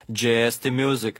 JST Music.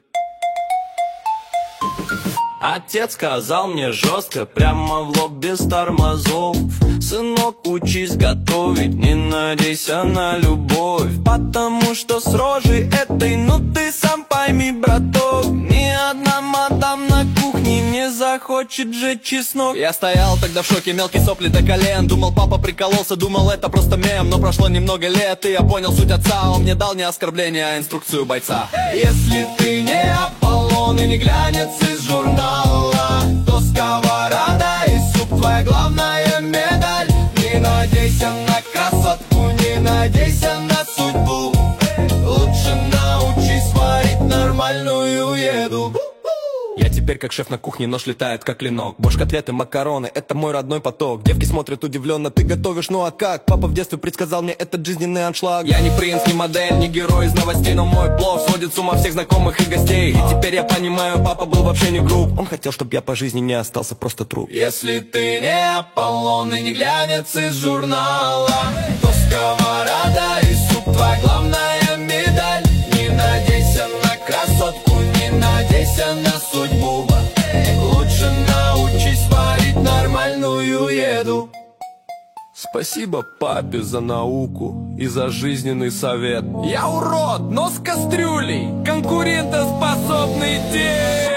Отец сказал мне жестко, прямо в лоб без тормозов: сынок, учись готовить, не надейся на любовь, потому что с рожей этой, ну ты сам пойми, браток, ни одна мадам на кухне не захочет жечь чеснок. Я стоял тогда в шоке, мелкие сопли до колен. Думал, папа прикололся, думал, это просто мем. Но прошло немного лет, и я понял суть отца. Он мне дал не оскорбление, а инструкцию бойца. Если ты не Аполлон и не глянец из журнала, то сковорода и суп твоя главная медаль. Не надейся на красотку, не надейся на судьбу, лучше научись варить нормальную еду. Я теперь как шеф на кухне, нож летает как клинок. Борщ, котлеты, макароны, это мой родной поток. Девки смотрят удивленно, ты готовишь, ну а как? Папа в детстве предсказал мне этот жизненный аншлаг. Я не принц, не модель, не герой из новостей, но мой плов сводит с ума всех знакомых и гостей. И теперь я понимаю, папа был вообще не груб. Он хотел, чтобы я по жизни не остался просто труп. Если ты не Аполлон и не глянец из журнала, то сковорода и суп твоя главная медаль. Не надейся на красотку, не надейся на судьбу, лучше научись варить нормальную еду. Спасибо папе за науку и за жизненный совет. Я урод, но с кастрюлей, конкурентоспособный дед.